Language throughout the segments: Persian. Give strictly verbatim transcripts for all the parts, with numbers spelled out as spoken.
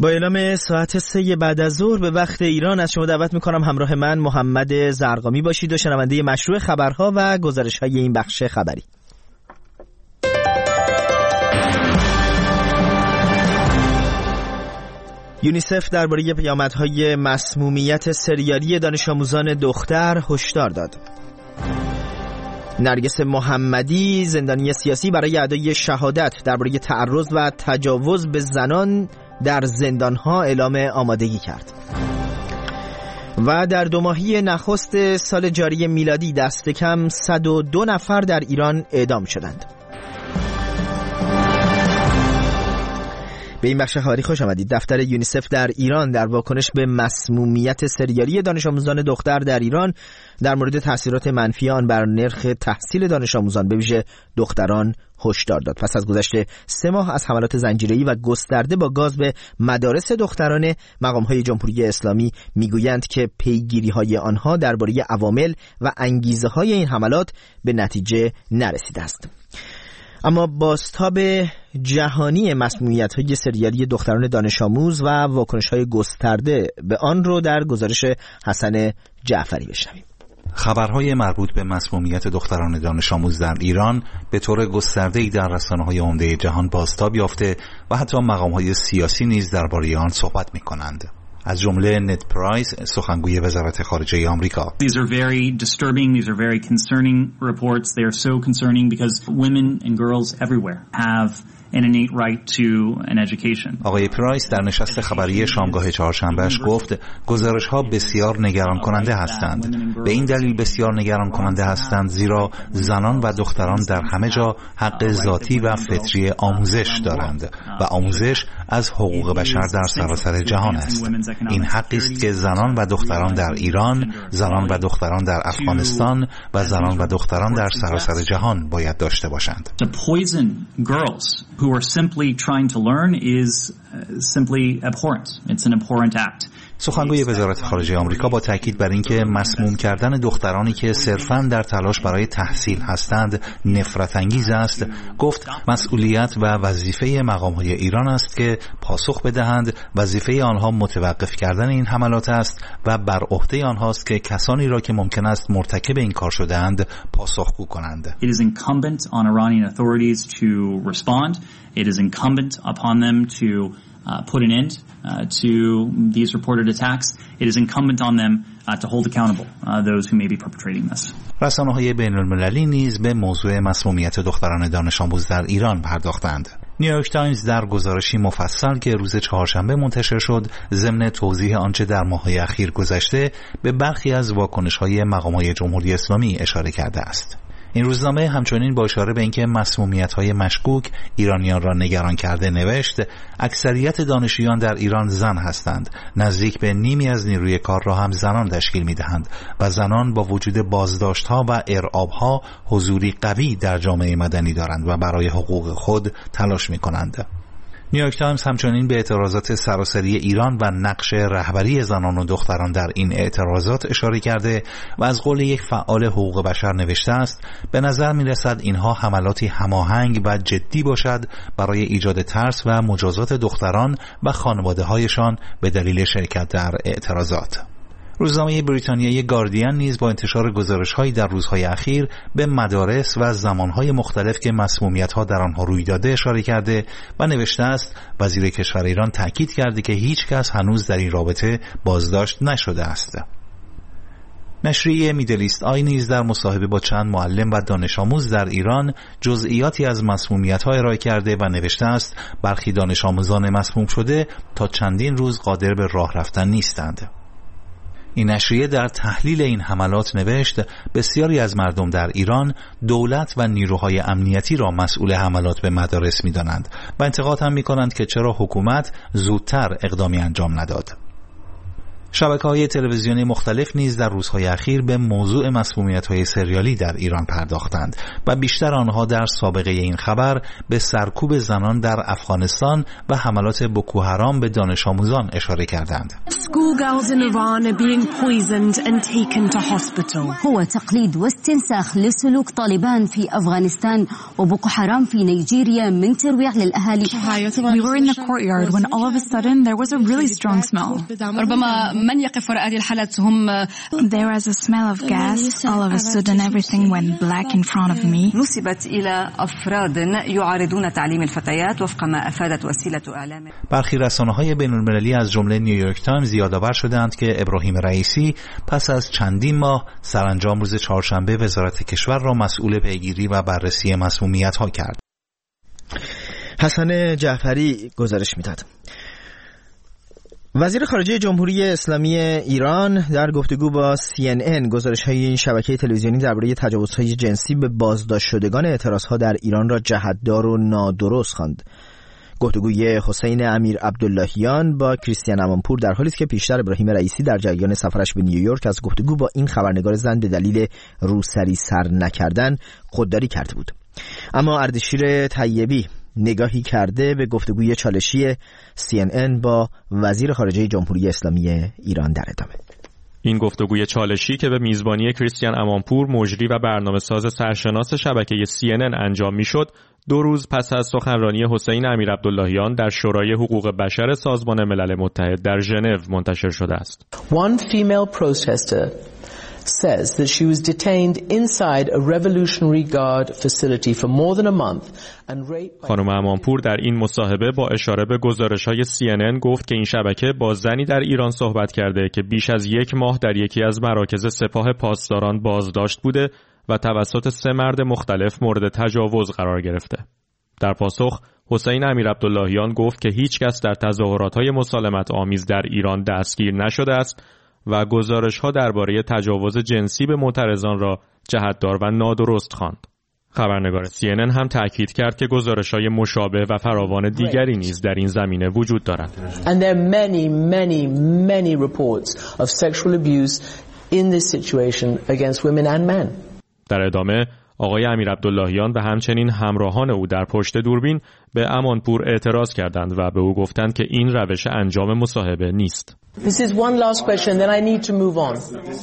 با اعلام ساعت سه بعد از ظهر به وقت ایران از شما دعوت میکنم همراه من محمد زرقامی باشید و شنونده مشروع خبرها و گزارش‌های این بخش خبری. یونیسف درباره پیامدهای مسمومیت سریالی دانش آموزان دختر هشدار داد. نرگس محمدی زندانی سیاسی برای ادای شهادت درباره تعرض و تجاوز به زنان در زندانها اعلام آمادگی کرد. و در دو ماهی نخست سال جاری میلادی دست کم صد و دو نفر در ایران اعدام شدند. به این بخش خبری خوش آمدید. دفتر یونیسف در ایران در واکنش به مسمومیت سریالی دانش آموزان دختر در ایران در مورد تاثیرات منفی آن بر نرخ تحصیل دانش آموزان به ویژه دختران هشدار داد. پس از گذشت سه ماه از حملات زنجیره‌ای و گسترده با گاز به مدارس دختران، مقام‌های جمهوری اسلامی میگویند که پیگیری‌های آنها درباره عوامل و انگیزه‌های این حملات به نتیجه نرسیده است. اما بازتاب جهانی مسمومیت‌های سریالی دختران دانش آموز و واکنش‌های گسترده به آن رو در گزارش حسن جعفری بشنویم. خبرهای مربوط به مسمومیت دختران دانش آموز در ایران به طور گسترده‌ای در رسانه‌های عمده جهان بازتاب یافته و حتی مقام‌های سیاسی نیز درباره آن صحبت می‌کنند. از جمله نت پرایس، سخنگوی وزارت خارجه آمریکا. These are very disturbing, these are very concerning reports. They are so concerning because women and girls everywhere have an innate right to an education. آقای پرایس در نشست خبری شامگاه چهارشنبهش گفت گزارش‌ها بسیار نگران کننده هستند. به این دلیل بسیار نگران کننده هستند زیرا زنان و دختران در همه جا حق ذاتی و فطری آموزش دارند و آموزش از حقوق بشر در سراسر جهان است. این حقی است که زنان و دختران در ایران، زنان و دختران در افغانستان و زنان و دختران در سراسر جهان باید داشته باشند. Who are simply trying to learn is simply abhorrent. It's an abhorrent act. سخنگوی وزارت خارجه آمریکا با تاکید بر اینکه مسموم کردن دخترانی که صرفاً در تلاش برای تحصیل هستند نفرت انگیز است، گفت مسئولیت و وظیفه مقام‌های ایران است که پاسخ بدهند. وظیفه آنها متوقف کردن این حملات است و بر عهده آنهاست که کسانی را که ممکن است مرتکب این کار شده‌اند پاسخگو کنند. It is incumbent on Iranian authorities to respond. It is incumbent upon them to Uh, put an end uh, to these reported attacks. It is incumbent on them uh, to hold accountable uh, those who may be perpetrating this. رسانه‌های بین‌المللی نیز به موضوع مسمومیت دختران دانش آموز در ایران پرداختند. نیویورک تایمز در گزارشی مفصل که روز چهارشنبه منتشر شد، ضمن توضیح آنچه در ماه‌های اخیر گذشته به برخی از واکنش‌های مقام‌های جمهوری اسلامی اشاره کرده است. این روزنامه همچنین با اشاره به اینکه مسمومیت‌های مشکوک ایرانیان را نگران کرده نوشت اکثریت دانشجویان در ایران زن هستند. نزدیک به نیمی از نیروی کار را هم زنان تشکیل می‌دهند و زنان با وجود بازداشت‌ها و ارعاب‌ها حضوری قوی در جامعه مدنی دارند و برای حقوق خود تلاش می‌کنند. نیویورک تایمز همچنین به اعتراضات سراسری ایران و نقش رهبری زنان و دختران در این اعتراضات اشاره کرده و از قول یک فعال حقوق بشر نوشته است به نظر می رسد اینها حملاتی هماهنگ و جدی باشد برای ایجاد ترس و مجازات دختران و خانواده هایشان به دلیل شرکت در اعتراضات. روزنامه بریتانیایی گاردین نیز با انتشار گزارش‌هایی در روزهای اخیر به مدارس و زمانهای مختلف که مسمومیت‌ها در آنها روی داده اشاره کرده و نوشته است وزیر کشور ایران تاکید کرده که هیچ کس هنوز در این رابطه بازداشت نشده است. نشریه میدل ایست آی نیز در مصاحبه با چند معلم و دانش آموز در ایران جزئیاتی از مسمومیت‌ها ارائه کرده و نوشته است برخی دانش آموزان مسموم شده تا چندین روز قادر به راه رفتن نیستند. این نشریه در تحلیل این حملات نوشت بسیاری از مردم در ایران دولت و نیروهای امنیتی را مسئول حملات به مدارس می‌دانند و انتقاد هم می‌کنند که چرا حکومت زودتر اقدامی انجام نداد. شبکه‌های تلویزیونی مختلف نیز در روزهای اخیر به موضوع مسمومیت‌های سریالی در ایران پرداختند و بیشتر آنها در سابقه این خبر به سرکوب زنان در افغانستان و حملات بوکو حرام به دانش آموزان اشاره کردند. Schoolgirls in Iran are being poisoned and taken to hospital. هو تقليد واستنساخ لسلوك طالبان في أفغانستان وبوكو حرام في نيجيريا من ترويع للأهالي. We were in the courtyard when all of a sudden there was a really strong smell. ربما من يقف وراء هذه الحالات هم There was a smell of gas. All of a sudden everything went black in front of me. نسبت إلى أفراد يعارضون تعليم الفتيات وفق ما أفادت وسيلة إعلام. برخی رسانه‌های بین‌المللی از جمله نیویورک تایمز یادآور شدند که ابراهیم رئیسی پس از چندین ماه سرانجام روز چهارشنبه وزارت کشور را مسئول پیگیری و بررسی مسمومیت‌ها کرد. حسن جعفری گزارش می‌داد. وزیر خارجه جمهوری اسلامی ایران در گفتگو با سی ان ان گزارش‌های این شبکه تلویزیونی درباره تجاوزهای جنسی به بازداشت شدگان اعتراض‌ها در ایران را جهت‌دار و نادرست خواند. گفتگوی حسین امیر عبداللهیان با کریستیان امانپور در حالی است که پیشتر ابراهیم رئیسی در جریان سفرش به نیویورک از گفتگو با این خبرنگار زن به دلیل روسری سر نکردن خودداری کرده بود. اما اردشیر طیبی نگاهی کرده به گفتگوی چالشی سی ان ان با وزیر خارجه جمهوری اسلامی ایران در ادامه. این گفتگوی چالشی که به میزبانی کریستیان امانپور مجری و برنامه‌ساز سرشناس شبکه سی ان ان انجام میشد، دو روز پس از سخنرانی حسین امیر عبداللهیان در شورای حقوق بشر سازمان ملل متحد در ژنو منتشر شده است. One female protester says that she was detained inside a Revolutionary Guard facility for more than a month and raped. خانم امانپور در این مصاحبه با اشاره به گزارش‌های سی ان ان گفت که این شبکه با زنی در ایران صحبت کرده که بیش از یک ماه در یکی از مراکز سپاه پاسداران بازداشت بوده و توسط سه مرد مختلف مورد تجاوز قرار گرفته. در پاسخ حسین امیر عبداللهیان گفت که هیچ کس در تظاهرات‌های مسالمت آمیز در ایران دستگیر نشده است و گزارش‌ها درباره تجاوز جنسی به معترضان را جهت‌دار و نادرست خواند. خبرنگار سی ان ان هم تاکید کرد که گزارش‌های مشابه و فراوان دیگری نیز در این زمینه وجود دارد. And there are many many many reports of sexual abuse in this situation against women and men. در ادامه آقای امیر عبداللهیان و همچنین همراهان او در پشت دوربین به امانپور اعتراض کردند و به او گفتند که این روش انجام مصاحبه نیست. This is one last question, then I need to move on.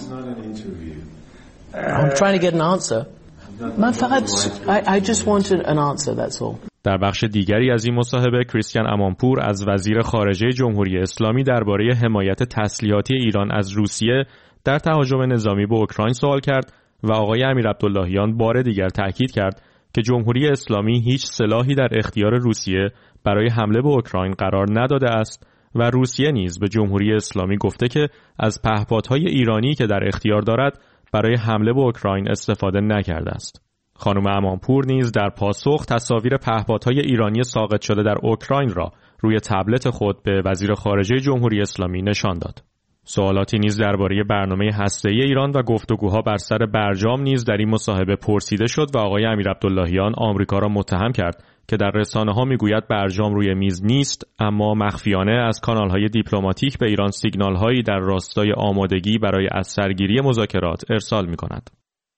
I'm trying to get an answer. من فقط I, I just wanted an answer, that's all. در بخش دیگری از این مصاحبه کریستیان امانپور از وزیر خارجه جمهوری اسلامی درباره حمایت تسلیحاتی ایران از روسیه در تهاجم نظامی به اوکراین سوال کرد و آقای امیر عبداللهیان بار دیگر تأکید کرد که جمهوری اسلامی هیچ سلاحی در اختیار روسیه برای حمله به اوکراین قرار نداده است و روسیه نیز به جمهوری اسلامی گفته که از پهپادهای ایرانی که در اختیار دارد برای حمله به اوکراین استفاده نکرده است. خانم امانپور نیز در پاسخ تصاویر پهپادهای ایرانی ساقط شده در اوکراین را روی تبلت خود به وزیر خارجه جمهوری اسلامی نشان داد. سوالاتی نیز درباره برنامه هسته‌ای ایران و گفتگوها بر سر برجام نیز در این مصاحبه پرسیده شد و آقای امیر عبداللهیان آمریکا را متهم کرد که در رسانه‌ها میگوید برجام روی میز نیست، اما مخفیانه از کانال‌های دیپلماتیک به ایران سیگنال‌هایی در راستای آمادگی برای از سرگیری مذاکرات ارسال می‌کند.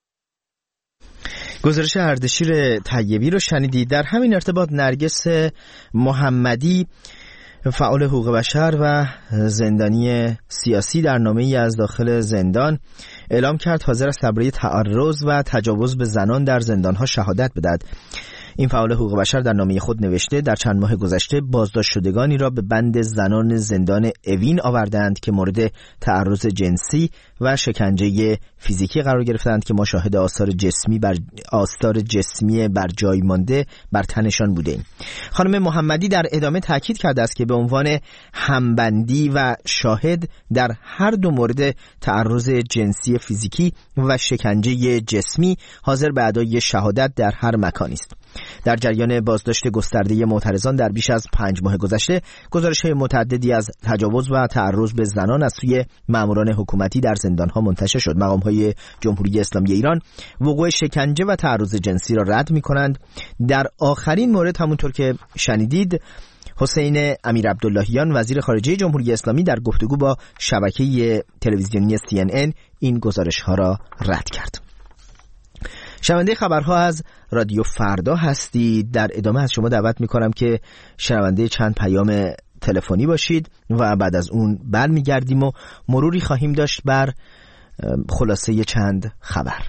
گزارش اردشیر طیبی رو شنیدید. در همین ارتباط نرگس محمدی فعال حقوق بشر و زندانی سیاسی در نامه‌ای از داخل زندان اعلام کرد حاضر است درباره تعرض و تجاوز به زنان در زندان‌ها شهادت بدهد. این فعال حقوق بشر در نامه خود نوشته در چند ماه گذشته بازداشت شدگانی را به بند زنان زندان اوین آوردند که مورد تعرض جنسی و شکنجه فیزیکی قرار گرفتند که ما شاهد آثار جسمی بر آثار جسمی بر جای مانده بر تنشان بودیم. خانم محمدی در ادامه تاکید کرده است که به عنوان همبندی و شاهد در هر دو مورد تعرض جنسی فیزیکی و شکنجه جسمی حاضر به ادای شهادت در هر مکانی است. در جریان بازداشت گسترده معترضان در بیش از پنج ماه گذشته گزارش‌های متعددی از تجاوز و تعرض به زنان از سوی ماموران حکومتی در زندان‌ها منتشر شد. مقام‌های جمهوری اسلامی ایران وقوع شکنجه و تعرض جنسی را رد می‌کنند. در آخرین مورد همونطور که شنیدید حسین امیر عبداللهیان وزیر خارجه جمهوری اسلامی در گفتگو با شبکه تلویزیونی سی ان ان این گزارش‌ها را رد کرد. شنونده خبرها از رادیو فردا هستید. در ادامه از شما دعوت میکنم که شنونده چند پیام تلفنی باشید و بعد از اون برمیگردیم و مروری خواهیم داشت بر خلاصه چند خبر.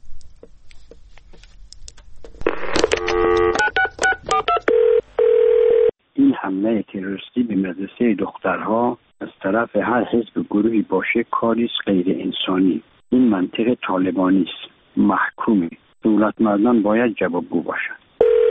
این حمله تروریستی به مدرسه دخترها از طرف هر حزب گروهی باشه کاری غیر انسانی. این منطق طالبانی است، محکومه. دولت مردان باید جوابگو باشند.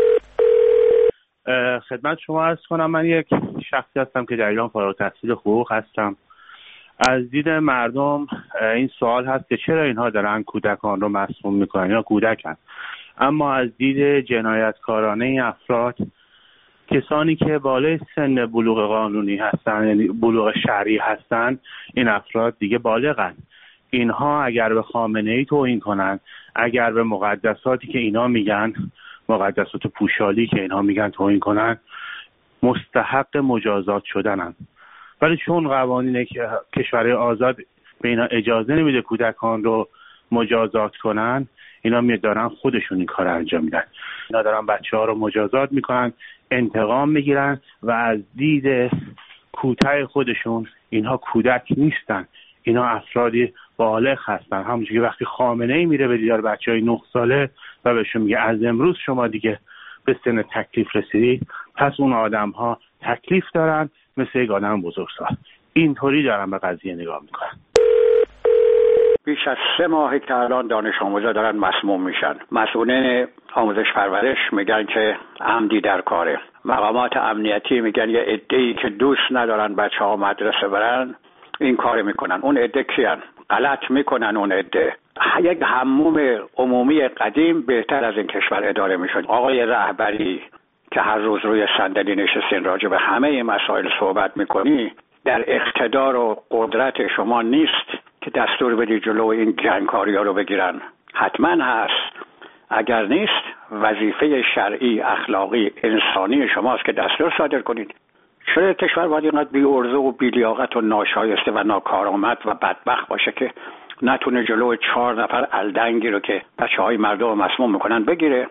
خدمت شما عرض کنم، من یک شخصی هستم که در ایران فارغ التحصیل حقوق هستم. از دید مردم این سوال هست که چرا اینها دارن کودکان رو مسموم میکنن یا کودکن، اما از دید جنایتکارانه این افراد، کسانی که بالای سن بلوغ قانونی هستن، یعنی بلوغ شرعی هستن، این افراد دیگه بالغن. اینها اگر به خامنه‌ای توهین کنن، اگر به مقدساتی که اینا میگن، مقدسات پوشالی که اینها میگن توهین کنن، مستحق مجازات شدنن. ولی چون قوانین کشورهای آزاد به اینا اجازه نمیده کودکان رو مجازات کنن، اینا میدارن خودشون این کار انجام میدن. اینا دارن بچه ها رو مجازات میکنن، انتقام میگیرن و از دید کوتاه خودشون اینها کودک نیستن، اینا افرادی بالغ هستن. همونجوری که وقتی خامنه‌ای میره به دیدار بچهای نه ساله و بهشون میگه از امروز شما دیگه به سن تکلیف رسیدید، پس اون آدم ها تکلیف دارن مثل یک آدم بزرگسال. اینطوری دارن به قضیه نگاه میکنن. بیش از سه ماهی که الان دانش آموزا دارن مسموم میشن. مسئولین آموزش پرورش میگن که عمدی در کاره. مقامات امنیتی میگن یه عده‌ای که دوست ندارن بچه ها مدرسه برن این کار میکنن. اون عده کیان؟ غلط میکنن. اون عده یک حموم عمومی قدیم بهتر از این کشور اداره میشد. آقای رهبری که هر روز روی صندلی نشستین راجع به همه مسائل صحبت میکنی، در اقتدار و قدرت شما نیست که دستور بدی جلو این جنگکاری ها رو بگیرن. حتما هست. اگر نیست، وظیفه شرعی، اخلاقی، انسانی شماست که دستور صادر کنید. چرا کشور باید اینقدر بی ارزه و بی لیاقت و ناشایسته و ناکارآمد و بدبخت باشه که نتونه جلو چهار نفر الدنگی رو که بچه های مردم مسموم میکنن بگیره؟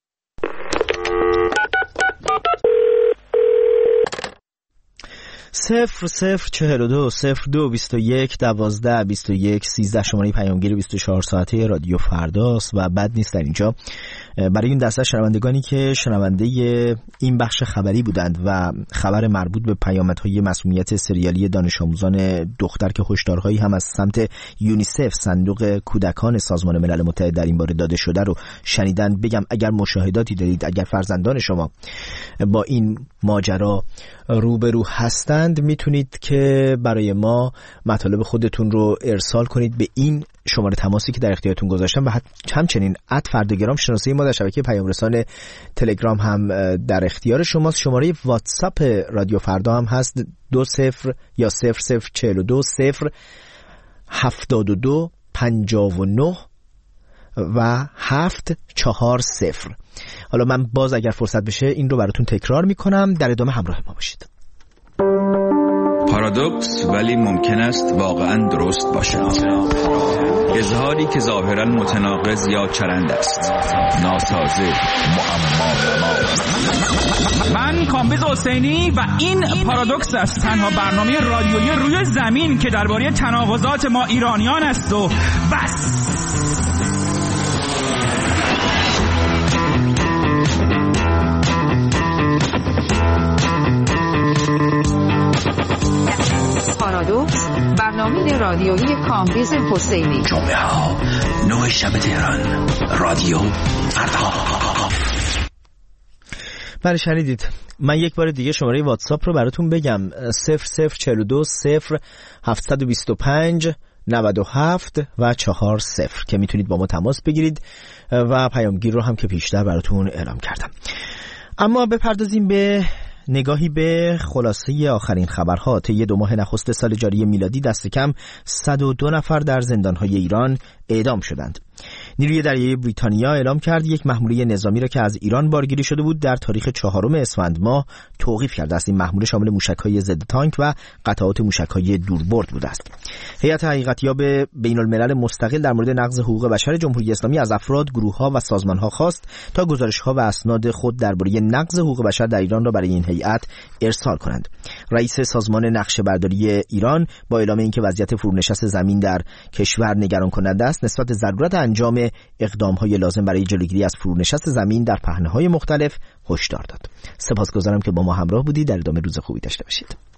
صفر صفر چهل و دو صفر دو بیست و یک دوازده بیست و یک سیزده شماره پیامگیر بیست و چهار ساعته رادیو فرداست و بد نیست در اینجا برای این دسته شنوندگانی که شنونده این بخش خبری بودند و خبر مربوط به پیامدهای مسمومیت سریالی دانش آموزان دختر که هشدارهایی هم از سمت یونیسف، صندوق کودکان سازمان ملل متحد، در این باره داده شده رو شنیدن، بگم اگر مشاهداتی دارید، اگر فرزندان شما با این ماجرا روبرو هستند، میتونید که برای ما مطالب خودتون رو ارسال کنید به این شماره تماسی که در اختیارتون گذاشتم و همچنین ات فردگرام شناسه ما در شبکه پیام رسان تلگرام هم در اختیار شماست. شماره واتساپ رادیو فردا هم هست دو صفر یا صفر صفر چهل و دو صفر هفتاد و دو پنجاه و نه و هفت چهار صفر. حالا من باز اگر فرصت بشه این رو براتون تکرار میکنم، در ادامه همراه ما باشید. پارادوکس ولی ممکن است واقعا درست باشد. اظهاری که ظاهرا متناقض یا چرند است، ناسازه، معما. من کامبیز حسینی و این پارادوکس است، تنها برنامه رادیویی روی زمین که درباره تناقضات ما ایرانیان است و بس. پارادوکس، برنامه رادیویی کامبیز حسینی. جمعه ها نه شب تهران، رادیو فردا. بله شنیدید. من یک بار دیگه شماره واتساپ رو براتون بگم، صفر صفر چهل و دو صفر هفتصد و بیست و پنج نود و هفت و چهار صفر که میتونید با ما تماس بگیرید و پیامگیر رو هم که پیشتر براتون اعلام کردم. اما بپردازیم به نگاهی به خلاصه آخرین خبرها. طی دو ماه نخست سال جاری میلادی دست کم صد و دو نفر در زندان‌های ایران اعدام شدند. نیروی دریایی بریتانیا اعلام کرد یک محموله نظامی را که از ایران بارگیری شده بود در تاریخ چهارم اسفند ماه توقیف کرده است. این محموله شامل موشک‌های ضد تانک و قطعات موشک‌های دوربرد بوده است. هیئت حقیقتیاب بین‌الملل مستقل در مورد نقض حقوق بشر جمهوری اسلامی از افراد، گروه‌ها و سازمان‌ها خواست تا گزارش‌ها و اسناد خود درباره نقض حقوق بشر در ایران را برای این هیئت ارسال کنند. رئیس سازمان نقشه‌برداری ایران با اعلام اینکه وضعیت فرونشست زمین در کشور نگران کننده است، نسبت ضرورت انجام اقدام‌های لازم برای جلوگیری از فرونشست زمین در پهنه‌های مختلف هشدار داد. سپاسگزارم که با ما همراه بودید. در ادامه روز خوبی داشته باشید.